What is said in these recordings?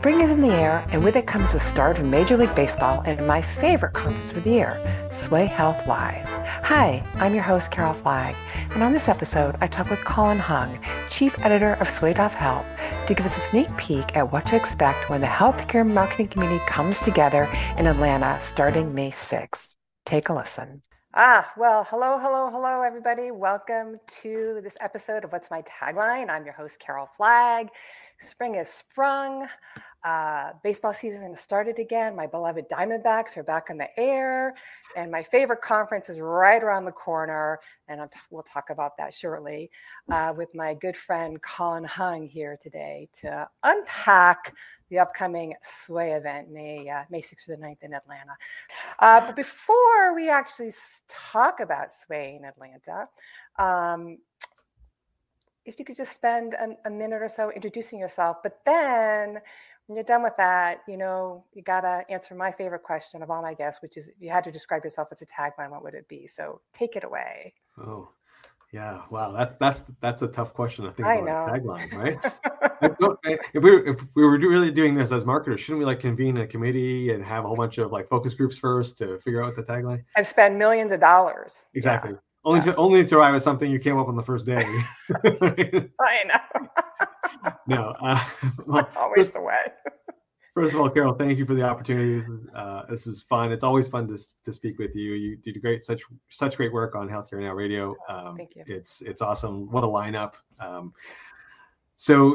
Spring is in the air, and with it comes the start of Major League Baseball and my favorite conference for the year, Sway Health Live. Hi, I'm your host, Carol Flagg, and on this episode, I talk with Colin Hung, Chief Editor of Sway.Health, to give us a sneak peek at what to expect when the healthcare marketing community comes together in Atlanta starting May 6th. Take a listen. Hello, everybody. Welcome to this episode of What's My Tagline. I'm your host, Carol Flagg. Spring has sprung. Baseball season has started again. My beloved Diamondbacks are back in the air, and my favorite conference is right around the corner, and we'll talk about that shortly with my good friend Colin Hung here today to unpack the upcoming Sway event, May 6th to the 9th in Atlanta. But before we actually talk about Sway in Atlanta, if you could just spend a minute or so introducing yourself, but then when you're done with that, you got to answer my favorite question of all my guests, which is if you had to describe yourself as a tagline, what would it be? So take it away. Oh, yeah. Wow. That's a tough question. I think I about know. a tagline, right? If we were really doing this as marketers, shouldn't we convene a committee and have a whole bunch of focus groups first to figure out the tagline? And spend millions of dollars. Exactly. Yeah. Only to arrive at something you came up on the first day. I know. No. Always the way. First of all, Carol, thank you for the opportunity. This is fun. It's always fun to speak with you. You do such great work on Healthcare Now Radio. Thank you. It's awesome. What a lineup. So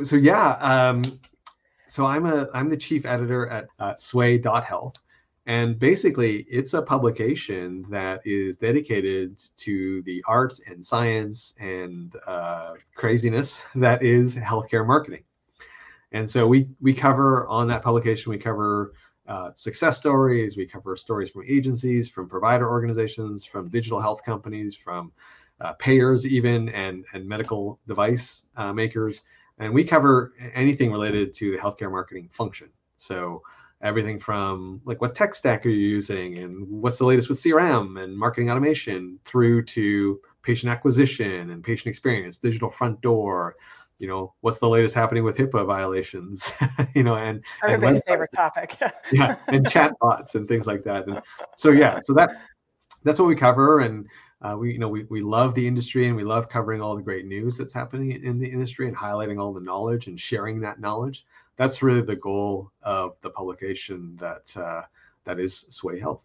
I'm the chief editor at Sway.Health. And basically, it's a publication that is dedicated to the art and science and craziness that is healthcare marketing. And so we cover on that publication, we cover success stories, we cover stories from agencies, from provider organizations, from digital health companies, from payers even, and medical device makers. And we cover anything related to the healthcare marketing function. So everything from what tech stack are you using and what's the latest with CRM and marketing automation through to patient acquisition and patient experience, digital front door, what's the latest happening with HIPAA violations, and everybody's favorite topic. Yeah, and chat bots and things like that. And so that's what we cover. And we love the industry and we love covering all the great news that's happening in the industry and highlighting all the knowledge and sharing that knowledge. That's really the goal of the publication that is Sway Health.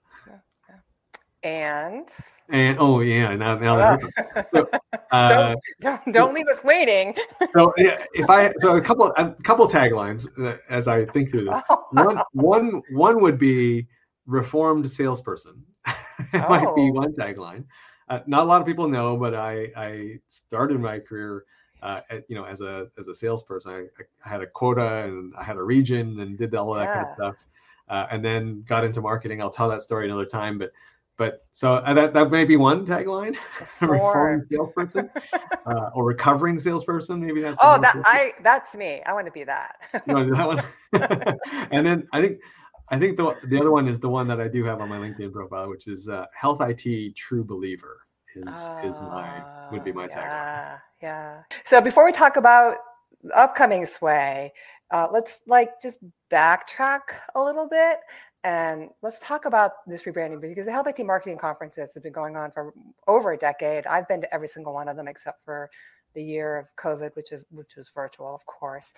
And oh yeah, now that don't leave us waiting. So yeah, a couple taglines as I think through this. One would be reformed salesperson. It might be one tagline. Not a lot of people know, but I started my career as a salesperson. I had a quota and I had a region and did all of that kind of stuff, and then got into marketing. I'll tell that story another time, but so that may be one tagline: reformed salesperson or recovering salesperson. Maybe that's that's me. I want to be that. You want to do that one? And then I think the other one is the one that I do have on my LinkedIn profile, which is Health IT True Believer. Would be my tagline. Yeah. So before we talk about upcoming Sway, let's just backtrack a little bit and let's talk about this rebranding, because the Health IT marketing conferences have been going on for over a decade. I've been to every single one of them except for the year of COVID, which was virtual, of course.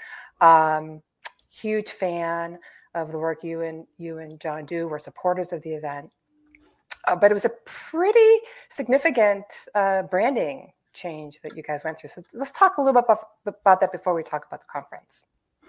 Huge fan of the work you and John do. We're supporters of the event. But it was a pretty significant branding change that you guys went through. So let's talk a little bit about that before we talk about the conference.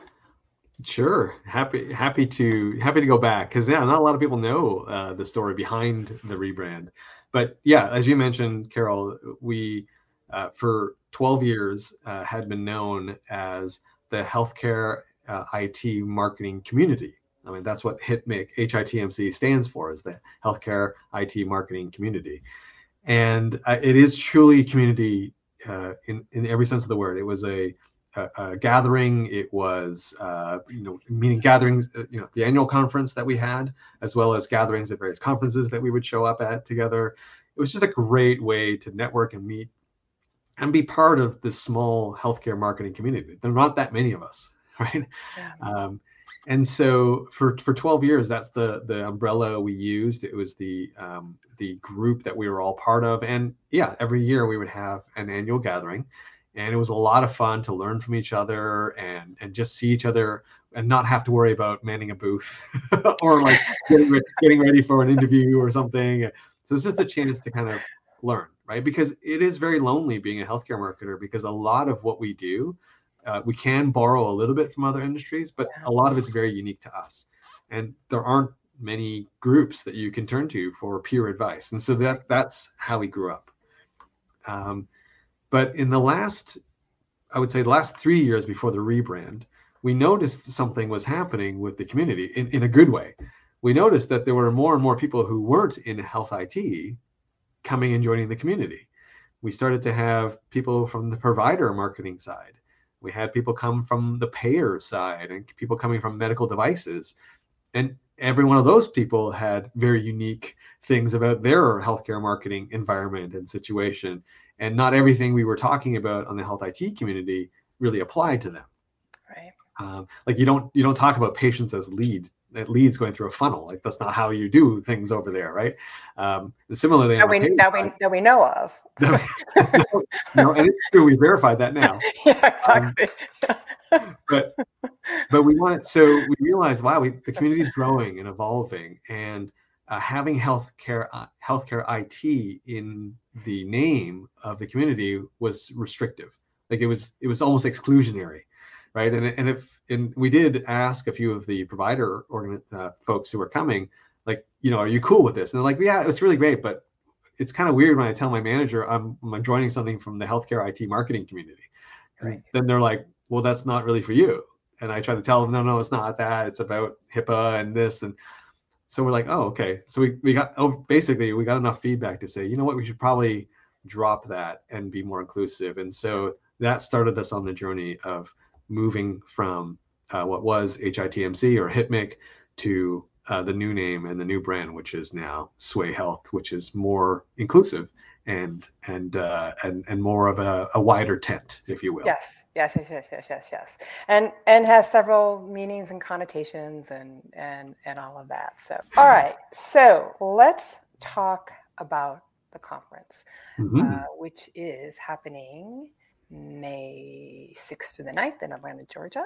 Sure. Happy to go back, because not a lot of people know the story behind the rebrand. But yeah, as you mentioned, Carol, we for 12 years had been known as the healthcare IT marketing community. I mean, that's what HITMC stands for, is the Healthcare IT Marketing Community. And it is truly community in every sense of the word. It was a gathering. It was, meaning gatherings, the annual conference that we had, as well as gatherings at various conferences that we would show up at together. It was just a great way to network and meet and be part of this small healthcare marketing community. There are not that many of us, right? Yeah. And so for 12 years, that's the umbrella we used. It was the group that we were all part of. And yeah, every year we would have an annual gathering. And it was a lot of fun to learn from each other and just see each other and not have to worry about manning a booth or like getting ready for an interview or something. So it's just a chance to kind of learn, right? Because it is very lonely being a healthcare marketer, because a lot of what we do, we can borrow a little bit from other industries, but a lot of it's very unique to us. And there aren't many groups that you can turn to for peer advice. And so that's how we grew up. But in the last 3 years before the rebrand, we noticed something was happening with the community in a good way. We noticed that there were more and more people who weren't in health IT coming and joining the community. We started to have people from the provider marketing side. We had people come from the payer side and people coming from medical devices. And every one of those people had very unique things about their healthcare marketing environment and situation. And not everything we were talking about on the health IT community really applied to them. Right. Like you don't talk about patients as leads going through a funnel. Like that's not how you do things over there, right? Similarly, that we know of. No, and it's true. We verified that now. Yeah, exactly. But we realized, wow, the community is growing and evolving, and having healthcare IT in the name of the community was restrictive. Like it was almost exclusionary, right? And we did ask a few of the provider folks who were coming, like, are you cool with this? And they're like, yeah, it's really great, but it's kind of weird when I tell my manager I'm joining something from the healthcare IT marketing community. Right. Then they're like, well, that's not really for you. And I try to tell them, no, it's not that. It's about HIPAA and this. And so we're like, oh, okay. So we got enough feedback to say, you know what, we should probably drop that and be more inclusive. And so that started us on the journey of moving from what was HITMC or HITMIC to the new name and the new brand, which is now Sway Health, which is more inclusive and more of a wider tent, if you will. Yes. And has several meanings and connotations and all of that. So, all right. So let's talk about the conference, which is happening May 6th through the 9th in Atlanta, Georgia.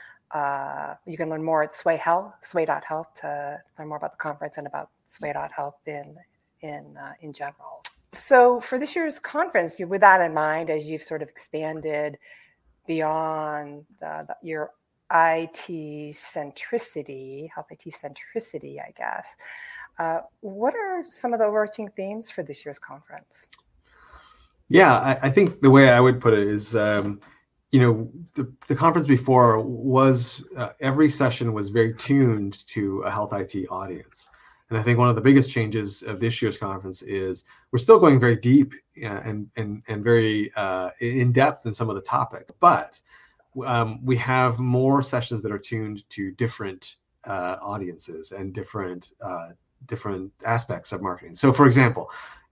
You can learn more at sway.health to learn more about the conference and about sway.health in general. So for this year's conference, with that in mind, as you've sort of expanded beyond your IT centricity, health IT centricity, I guess, what are some of the overarching themes for this year's conference? Yeah, I think the way I would put it is, the conference before was every session was very tuned to a health IT audience. And I think one of the biggest changes of this year's conference is we're still going very deep and very in depth in some of the topics, but we have more sessions that are tuned to different audiences and different aspects of marketing. So, for example,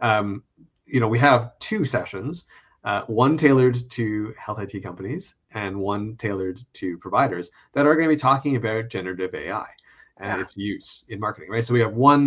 we have two sessions, one tailored to health IT companies and one tailored to providers that are going to be talking about generative AI and its use in marketing, right? So we have one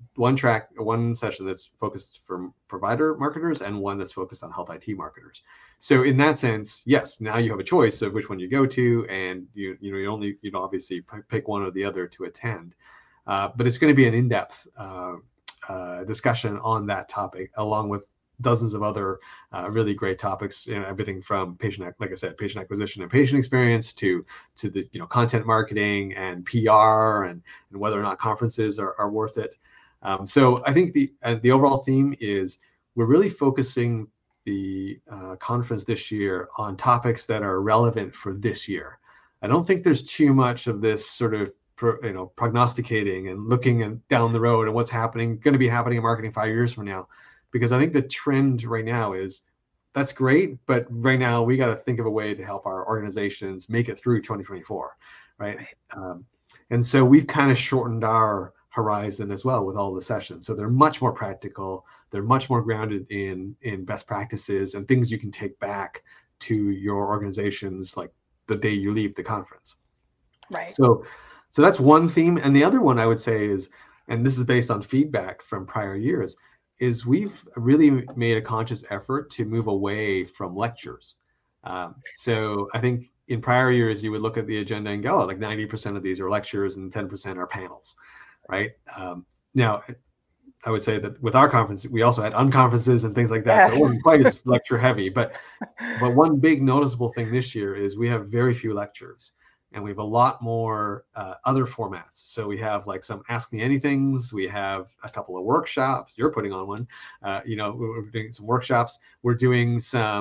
session that's focused for provider marketers and one that's focused on health IT marketers. So in that sense, yes, now you have a choice of which one you go to, and you obviously pick one or the other to attend. But it's going to be an in-depth discussion on that topic, along with dozens of other really great topics, everything from patient acquisition and patient experience to the content marketing and PR and whether or not conferences are worth it. So I think the overall theme is we're really focusing the conference this year on topics that are relevant for this year. I don't think there's too much of this sort of prognosticating and looking down the road and what's going to be happening in marketing 5 years from now. Because I think the trend right now is that's great, but right now we got to think of a way to help our organizations make it through 2024, right? And so we've kind of shortened our horizon as well with all the sessions. So they're much more practical. They're much more grounded in best practices and things you can take back to your organizations like the day you leave the conference. Right. So So that's one theme. And the other one I would say is, and this is based on feedback from prior years, is we've really made a conscious effort to move away from lectures. So I think in prior years, you would look at the agenda and go, oh, like 90% of these are lectures and 10% are panels, right? Now, I would say that with our conference, we also had unconferences and things like that. So it wasn't quite as lecture heavy, but one big noticeable thing this year is we have very few lectures and we have a lot more other formats. So we have like some Ask Me Anythings. We have a couple of workshops. You're putting on one. We're doing some workshops. We're doing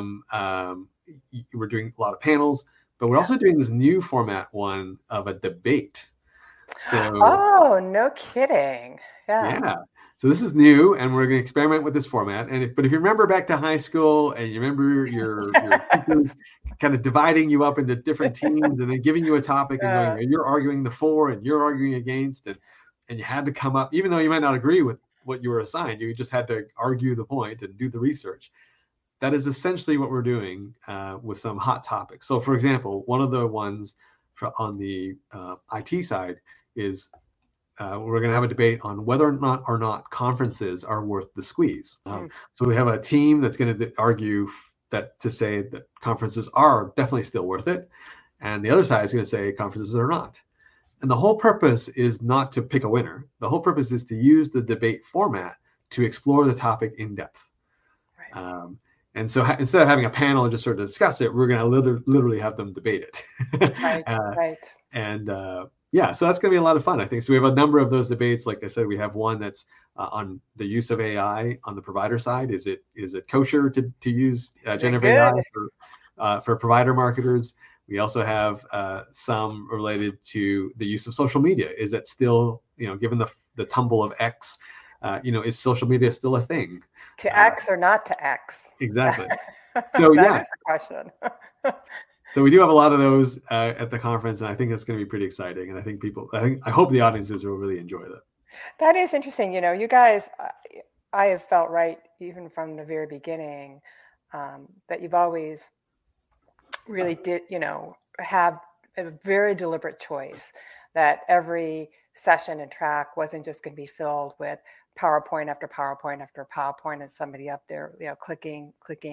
we're doing a lot of panels, but we're also doing this new format one of a debate. So, oh, no kidding. Yeah. So this is new, and we're going to experiment with this format. But if you remember back to high school, and you remember your teachers kind of dividing you up into different teams, and then giving you a topic, and going, and you're arguing the for, and you're arguing against, and you had to come up, even though you might not agree with what you were assigned, you just had to argue the point and do the research. That is essentially what we're doing with some hot topics. So, for example, one of the ones on the IT side is. We're going to have a debate on whether or not conferences are worth the squeeze. So we have a team that's going to argue to say that conferences are definitely still worth it. And the other side is going to say conferences are not. And the whole purpose is not to pick a winner. The whole purpose is to use the debate format to explore the topic in depth. Right. And so instead of having a panel and just sort of discuss it, we're going to literally have them debate it. Right. And yeah, so that's going to be a lot of fun, I think. So we have a number of those debates. Like I said, we have one that's on the use of AI on the provider side. Is it kosher to use generative AI for provider marketers? We also have some related to the use of social media. Is that still, given the tumble of X, is social media still a thing? To X or not to X? Exactly. So yeah, that's the question. So we do have a lot of those at the conference, and I think it's going to be pretty exciting. And I hope the audiences will really enjoy that. That is interesting. You guys, I have felt right even from the very beginning that you've always really did, have a very deliberate choice that every session and track wasn't just going to be filled with PowerPoint after PowerPoint after PowerPoint and somebody up there, clicking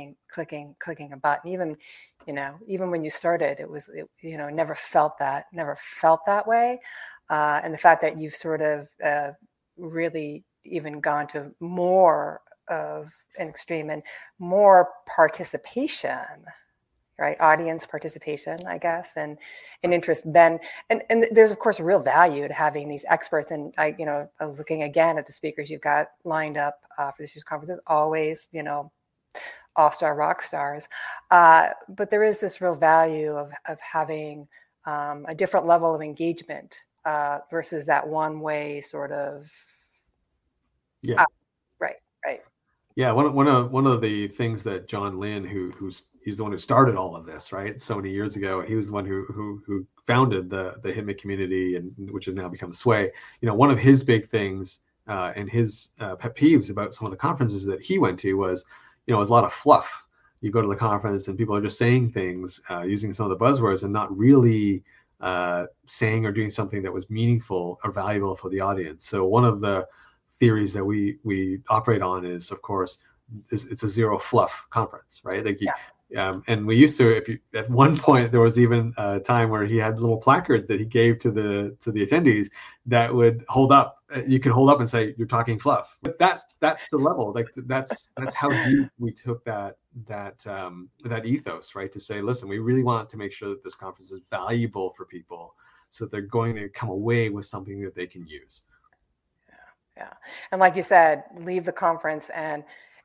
a button. Even when you started, it never felt that way. And the fact that you've sort of really even gone to more of an extreme and more participation, right? Audience participation, I guess, and interest then. And there's, of course, a real value to having these experts. And I was looking again at the speakers you've got lined up for this year's conferences, always, all-star rock stars. But there is this real value of having a different level of engagement versus that one-way sort of. Yeah. Right. Yeah, one of the things that John Lynn, he's the one who started all of this, right? So many years ago, he was the one who founded the HITMA community, and which has now become Sway. One of his big things and his pet peeves about some of the conferences that he went to was, it was a lot of fluff. You go to the conference and people are just saying things, using some of the buzzwords, and not really saying or doing something that was meaningful or valuable for the audience. So one of the theories that we operate on is, of course, it's a zero fluff conference, right? And we used to, at one point, there was even a time where he had little placards that he gave to the attendees that would hold up. You could hold up and say, "You're talking fluff." But that's the level. Like that's how deep we took that ethos, right? To say, listen, we really want to make sure that this conference is valuable for people, so they're going to come away with something that they can use. Yeah. And like you said, leave the conference and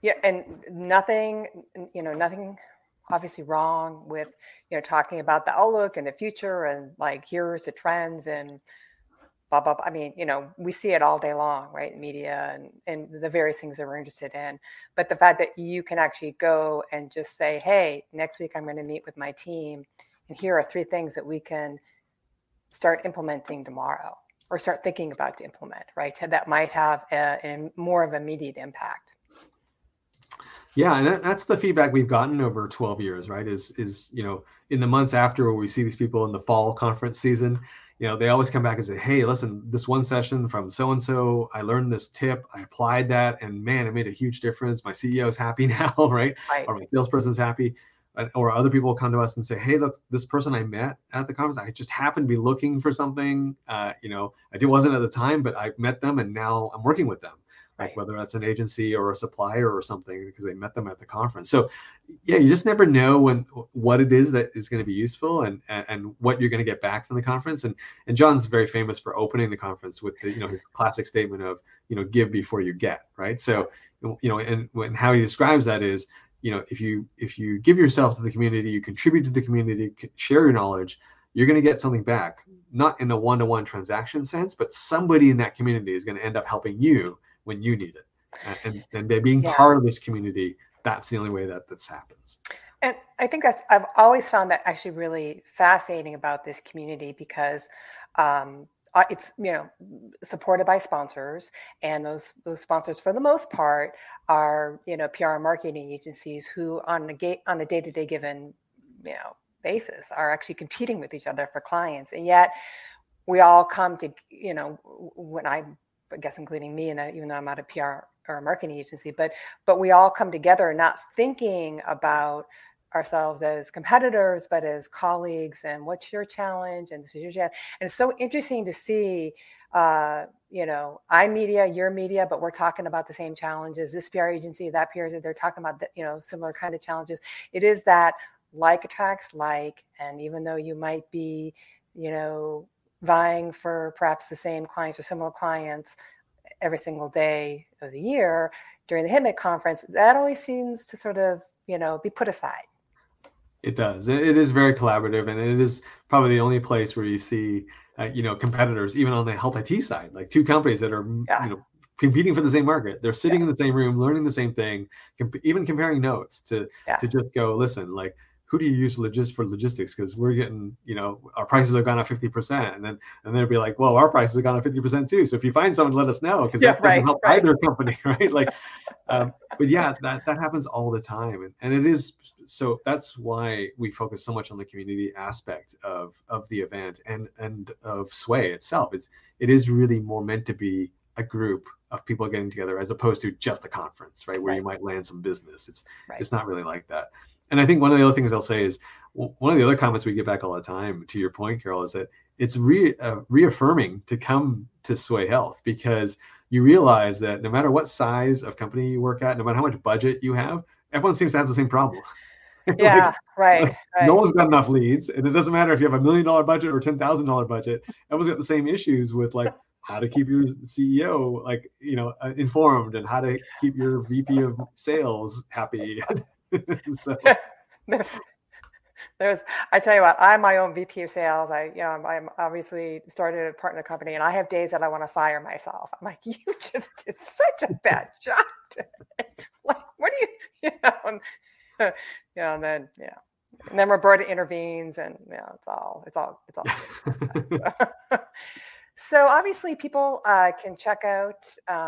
nothing obviously wrong with, talking about the outlook and the future and like, here's the trends and blah, blah, blah. I mean, we see it all day long, right? In media and the various things that we're interested in. But the fact that you can actually go and just say, hey, next week I'm going to meet with my team and here are 3 things that we can start implementing tomorrow. Or start thinking about to implement, right? That might have a more of an immediate impact. Yeah, and that's the feedback we've gotten over 12 years, right? Is in the months after, where we see these people in the fall conference season, they always come back and say, hey, listen, this one session from so-and-so, I learned this tip, I applied that, and man, it made a huge difference. My CEO is happy now, right? Right. Or my salesperson's happy. Or other people come to us and say, hey, look, this person I met at the conference, I just happened to be looking for something. I wasn't at the time, but I met them and now I'm working with them. Like Right. whether that's an agency or a supplier or something, because they met them at the conference. So yeah, you just never know what it is that is going to be useful and what you're going to get back from the conference. And John's very famous for opening the conference with his classic statement of, give before you get, right? So, and how he describes that is, if you give yourself to the community, you contribute to the community, share your knowledge, you're going to get something back, not in a one-to-one transaction sense, but somebody in that community is going to end up helping you when you need it. And by being part of this community, that's the only way that this happens. And I think I've always found that actually really fascinating about this community, because it's supported by sponsors, and those sponsors for the most part are PR and marketing agencies who on a day-to-day given basis are actually competing with each other for clients, and yet we all come to when I guess including me, and even though I'm not a PR or a marketing agency, but we all come together not thinking about ourselves as competitors, but as colleagues, and what's your challenge, and this is your challenge. And it's so interesting to see, I'm media, you're media, but we're talking about the same challenges. This PR agency, that PR agency, they're talking about similar kind of challenges. It is that like attracts like, and even though you might be, vying for perhaps the same clients or similar clients every single day of the year during the HIMIC conference, that always seems to sort of, be put aside. It does. It is very collaborative, and it is probably the only place where you see, competitors, even on the health IT side, like two companies that are, competing for the same market. They're sitting in the same room, learning the same thing, even comparing notes to just go, listen, like, who do you use for logistics? Because we're getting, our prices have gone up 50%, and then they'll be like, well, our prices have gone up 50% too. So if you find someone, let us know, because that doesn't help either company, right? Like, but yeah, that happens all the time, and it is so. That's why we focus so much on the community aspect of the event and of Sway itself. It is really more meant to be a group of people getting together as opposed to just a conference, right? Where you might land some business. It's not really like that. And I think one of the other things I'll say is, one of the other comments we get back all the time, to your point, Carol, is that it's reaffirming to come to Sway Health, because you realize that no matter what size of company you work at, no matter how much budget you have, everyone seems to have the same problem. Yeah, right. No one's got enough leads, and it doesn't matter if you have $1 million budget or $10,000 budget. Everyone's got the same issues with, like, how to keep your CEO informed, and how to keep your VP of sales happy. So I tell you what, I'm my own VP of sales. I'm obviously started a partner company, and I have days that I want to fire myself. I'm like, you just did such a bad job today. Like, what do you, and then Roberta intervenes, and it's all. So obviously, people can check out.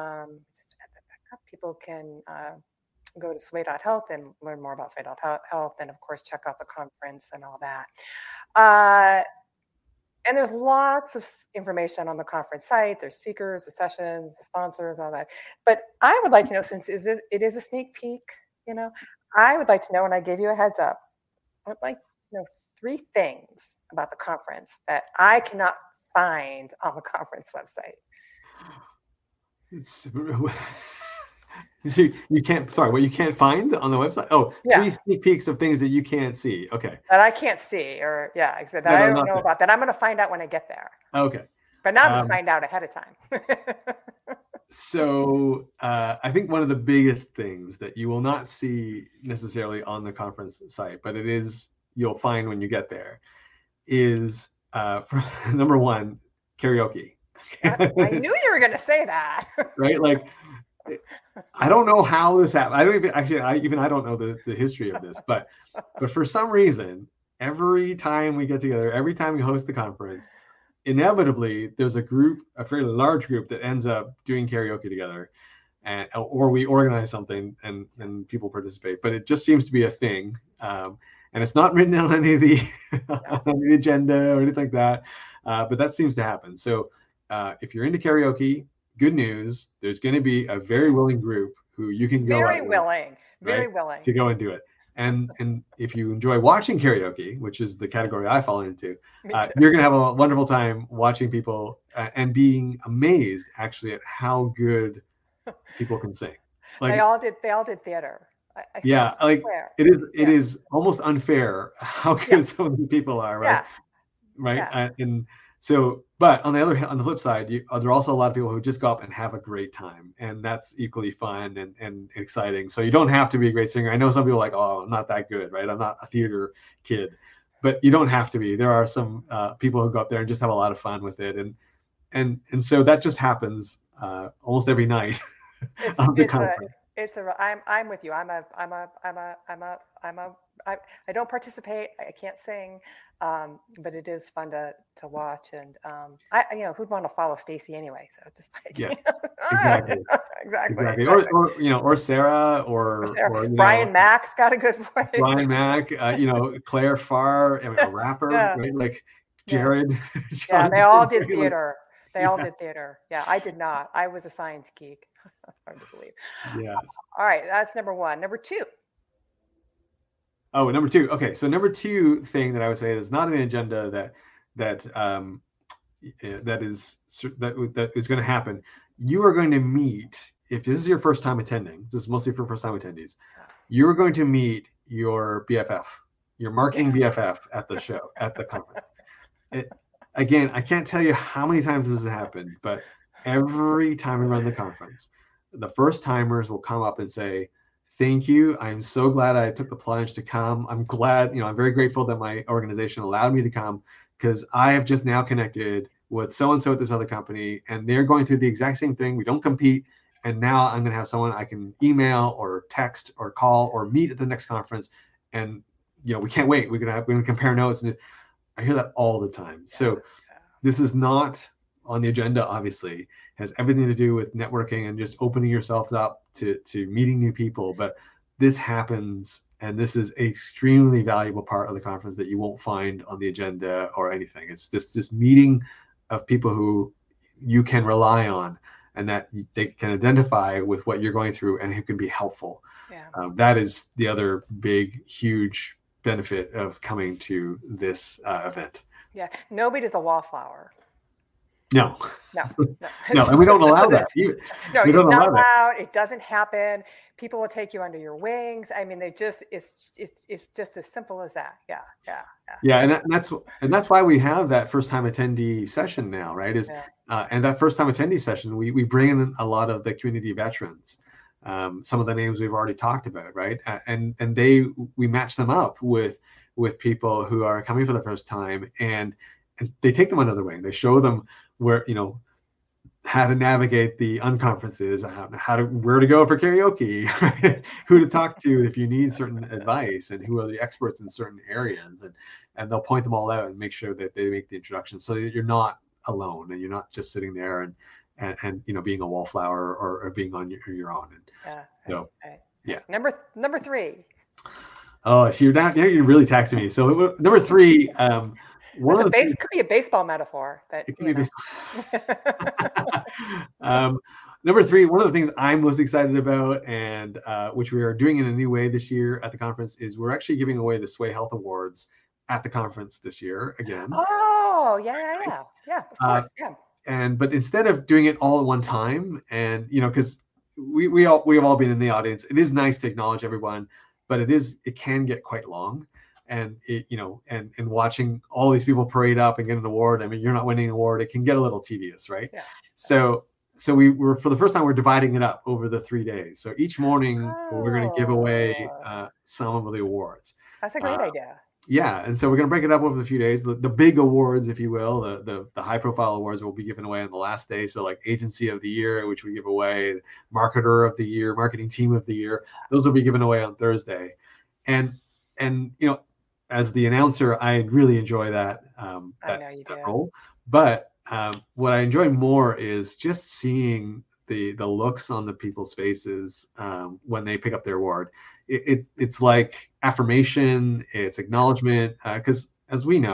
People can go to sway.health and learn more about sway.health, and of course check out the conference and all that. And there's lots of information on the conference site. There's speakers, the sessions, the sponsors, all that. But I would like to know, since it is a sneak peek, I would like to know, and I gave you a heads up, I would like to know 3 things about the conference that I cannot find on the conference website. You can't. Sorry, what you can't find on the website? Oh, 3 sneak peeks of things that you can't see. Okay. That I can't see, or that I don't know about. That I'm going to find out when I get there. Okay. But now I'm going to find out ahead of time. So I think one of the biggest things that you will not see necessarily on the conference site, but you'll find when you get there, is for number 1, karaoke. I knew you were going to say that. Right? Like, I don't know how this happened. I don't even I don't know the history of this, but for some reason, every time we get together, every time we host the conference, inevitably there's a fairly large group that ends up doing karaoke together, or we organize something and people participate. But it just seems to be a thing, and it's not written down on any of the on the agenda or anything like that. but that seems to happen. So if you're into karaoke, good news, there's going to be a very willing group who you can go Very out with, willing, very right, willing. to go and do it. And if you enjoy watching karaoke, which is the category I fall into, you're going to have a wonderful time watching people and being amazed actually at how good people can sing. Like, they all did theater. Yeah, like it is almost unfair how good some of these people are, right? Right. Yeah. And so, but on the flip side, there are also a lot of people who just go up and have a great time, and that's equally fun and exciting. So you don't have to be a great singer. I know some people are like, oh, I'm not that good, right? I'm not a theater kid, but you don't have to be. There are some people who go up there and just have a lot of fun with it, and so that just happens almost every night. I'm with you. I don't participate. I can't sing, but it is fun to watch. And who'd want to follow Stacy anyway? So just like, exactly. Or Sarah or Brian Mack's got a good voice. Brian Mack, Claire Farr, a rapper, right? Like Jared. Yeah, they all did theater. They all did theater. Yeah, I did not. I was a science geek. Hard to believe. Yes. All right, that's number one. Number two. Oh, number two. Okay, so number two thing that I would say is not on the agenda that is going to happen. You are going to meet, if this is your first time attending, this is mostly for first time attendees, you're going to meet your BFF, your marketing BFF at the show, at the conference. Again, I can't tell you how many times this has happened, but every time we run the conference, the first timers will come up and say, thank you. I'm so glad I took the plunge to come. I'm glad, I'm very grateful that my organization allowed me to come because I have just now connected with so-and-so at this other company and they're going through the exact same thing. We don't compete. And now I'm going to have someone I can email or text or call or meet at the next conference. And, we can't wait. We're going to compare notes. And I hear that all the time. So this is not on the agenda, obviously. It has everything to do with networking and just opening yourself up to meeting new people. But this happens, and this is an extremely valuable part of the conference that you won't find on the agenda or anything. It's this meeting of people who you can rely on and that they can identify with what you're going through and who can be helpful. Yeah. That is the other big, huge benefit of coming to this event. Yeah, nobody's a wallflower. No, and we don't allow that. No, it's not allowed. It doesn't happen. People will take you under your wings. I mean, it's just as simple as that. Yeah, and that's why we have that first time attendee session now, right? And that first time attendee session, we bring in a lot of the community veterans. Some of the names we've already talked about, right? And we match them up with people who are coming for the first time, and they take them under their wing. They show them where how to navigate the unconferences, where to go for karaoke, who to talk to if you need certain advice, and who are the experts in certain areas, and they'll point them all out and make sure that they make the introduction so that you're not alone and you're not just sitting there and being a wallflower or being on your own. Yeah. Number three. Oh, so you're really taxing me. So number three, could be a baseball metaphor. Number three, one of the things I'm most excited about, and which we are doing in a new way this year at the conference, is we're actually giving away the Sway Health Awards at the conference this year again. Oh, yeah, of course, yeah. But instead of doing it all at one time, and because we have all been in the audience, it is nice to acknowledge everyone, but it can get quite long. And and watching all these people parade up and get an award. I mean, you're not winning an award. It can get a little tedious, right? Yeah. So we're for the first time, we're dividing it up over the 3 days. So each morning we're going to give away some of the awards. That's a great idea. Yeah, and so we're going to break it up over the few days. The big awards, if you will, the high profile awards will be given away on the last day. So like Agency of the Year, which we give away, Marketer of the Year, Marketing Team of the Year, those will be given away on Thursday. And as the announcer, I really enjoy that role. But what I enjoy more is just seeing the looks on the people's faces when they pick up their award. It's like affirmation, it's acknowledgement, because as we know,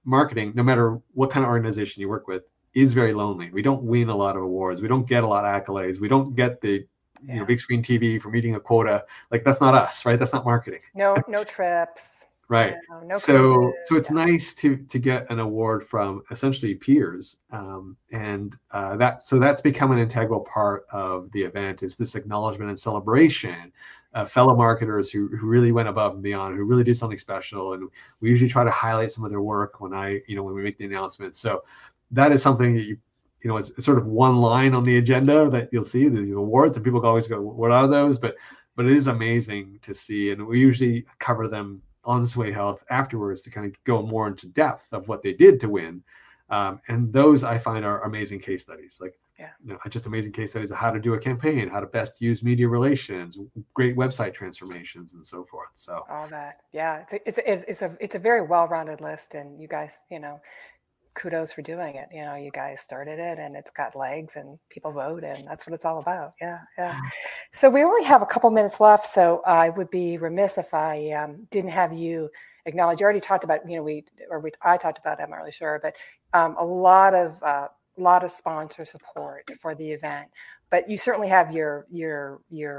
marketing, no matter what kind of organization you work with, is very lonely. We don't win a lot of awards. We don't get a lot of accolades. We don't get the big screen TV for meeting a quota. Like, that's not us, right? That's not marketing. No trips. Right. No so cruises. it's nice to get an award from essentially peers, and that's become an integral part of the event, is this acknowledgement and celebration of fellow marketers who really went above and beyond, who really did something special. And we usually try to highlight some of their work when we make the announcements. So that is something that it's sort of one line on the agenda that you'll see, these awards, and people always go, what are those? But it is amazing to see, and we usually cover them on Sway Health afterwards to kind of go more into depth of what they did to win. And those I find are amazing case studies, just amazing case studies of how to do a campaign, how to best use media relations, great website transformations, and so forth. So all that, it's a very well-rounded list, and you guys, kudos for doing it. You guys started it, and it's got legs, and people vote, and that's what it's all about. Yeah. So we only have a couple minutes left, so I would be remiss if I didn't have you acknowledge. You already talked about, I talked about it, I'm not really sure, but a lot of sponsor support for the event. But you certainly have your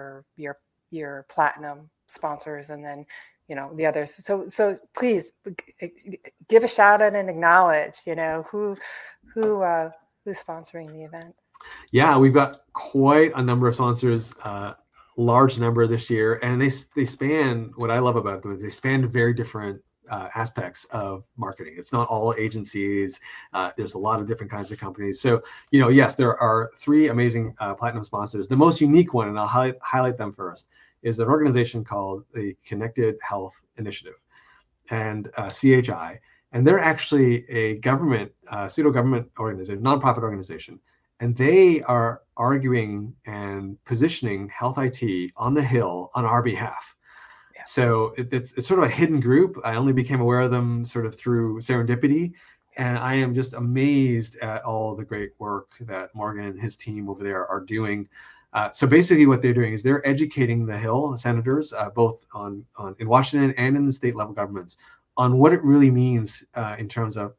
platinum sponsors, and then the others. So please give a shout out and acknowledge, who's sponsoring the event. Yeah, we've got quite a number of sponsors, large number this year, and they span, what I love about them is they span very different aspects of marketing. It's not all agencies. There's a lot of different kinds of companies. So, yes, there are 3 amazing platinum sponsors. The most unique one, and I'll highlight them first, is an organization called the Connected Health Initiative, and CHI. And they're actually a pseudo-government organization, nonprofit organization. And they are arguing and positioning health IT on the Hill on our behalf. Yeah. So it's sort of a hidden group. I only became aware of them sort of through serendipity. And I am just amazed at all the great work that Morgan and his team over there are doing. So basically what they're doing is they're educating the Hill senators, both in Washington and in the state level governments, on what it really means in terms of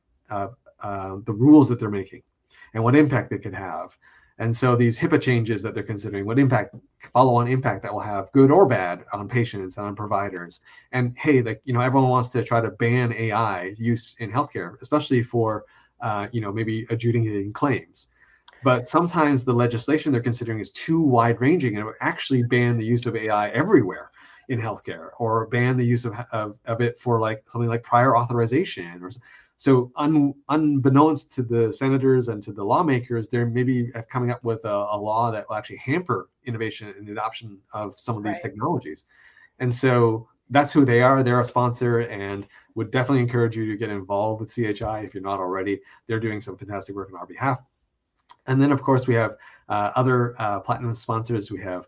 the rules that they're making and what impact they could have. And so these HIPAA changes that they're considering, what follow-on impact that will have, good or bad, on patients and on providers. And hey, everyone wants to try to ban AI use in healthcare, especially for maybe adjudicating claims. But sometimes the legislation they're considering is too wide-ranging, and it would actually ban the use of AI everywhere in healthcare, or ban the use of it for something like prior authorization. So unbeknownst to the senators and to the lawmakers, they're maybe coming up with a law that will actually hamper innovation and the adoption of some of these technologies. And so that's who they are. They're a sponsor, and would definitely encourage you to get involved with CHI if you're not already. They're doing some fantastic work on our behalf. And then, of course, we have other platinum sponsors. We have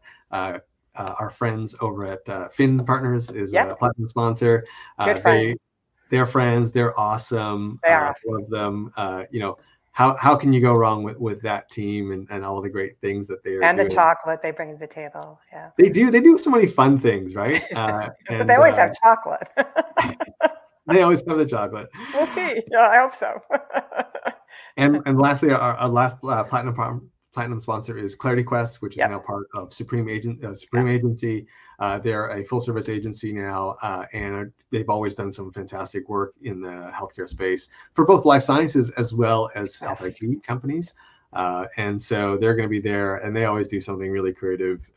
our friends over at Finn Partners is a platinum sponsor. Good friend. They're friends. They're awesome. They are awesome. Love them. How can you go wrong with that team and all the great things that they are and doing? The chocolate they bring to the table. Yeah, they do so many fun things, right? But they always have chocolate. They always have the chocolate. We'll see. Yeah, I hope so. And lastly, our last platinum sponsor is Clarity Quest, which is now part of Supreme Agency. They're a full service agency now, and they've always done some fantastic work in the healthcare space for both life sciences as well as health IT companies. And so they're going to be there, and they always do something really creative.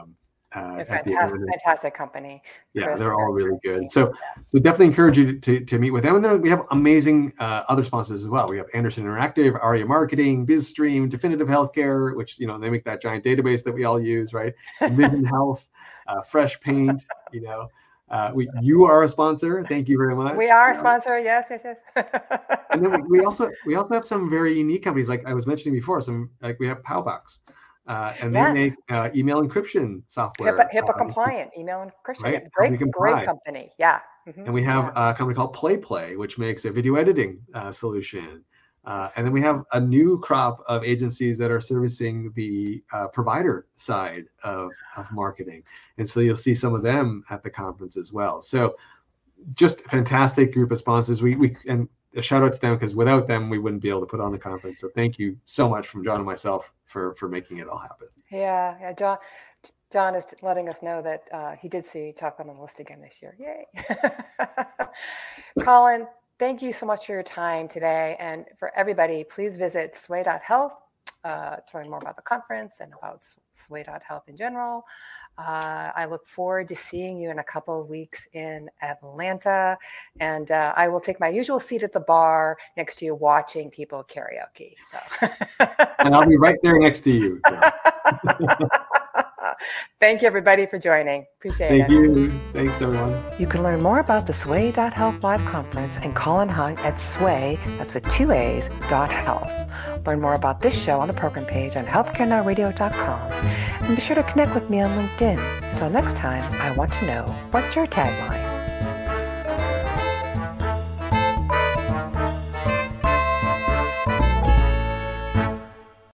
Fantastic company. Yeah, Chris, they're all really good. So definitely encourage you to meet with them. And then we have amazing other sponsors as well. We have Anderson Interactive, ARIA Marketing, BizStream, Definitive Healthcare, which they make that giant database that we all use, right? Vision Health, Fresh Paint. You are a sponsor. Thank you very much. We are a sponsor. Yes. And then we also have some very unique companies, like I was mentioning before. We have Powbox. And they make email encryption software. HIPAA compliant email encryption. Right? Great company. Yeah. Mm-hmm. And we have a company called PlayPlay, which makes a video editing solution. And then we have a new crop of agencies that are servicing the provider side of marketing. And so you'll see some of them at the conference as well. So just a fantastic group of sponsors. a shout out to them, because without them, we wouldn't be able to put on the conference. So thank you so much from John and myself for making it all happen. Yeah, John is letting us know that he did see Chocolate on the List again this year. Yay. Colin, thank you so much for your time today. And for everybody, please visit sway.health to learn more about the conference and about sway.health in general. I look forward to seeing you in a couple of weeks in Atlanta. And I will take my usual seat at the bar next to you watching people karaoke. So. And I'll be right there next to you. Thank you, everybody, for joining. Appreciate it. Thank you. Thanks, everyone. You can learn more about the Sway.Health Live Conference and Colin Hung at Sway, that's with 2 A's, .health. Learn more about this show on the program page on healthcarenowradio.com. And be sure to connect with me on LinkedIn. Until next time, I want to know, what's your tagline?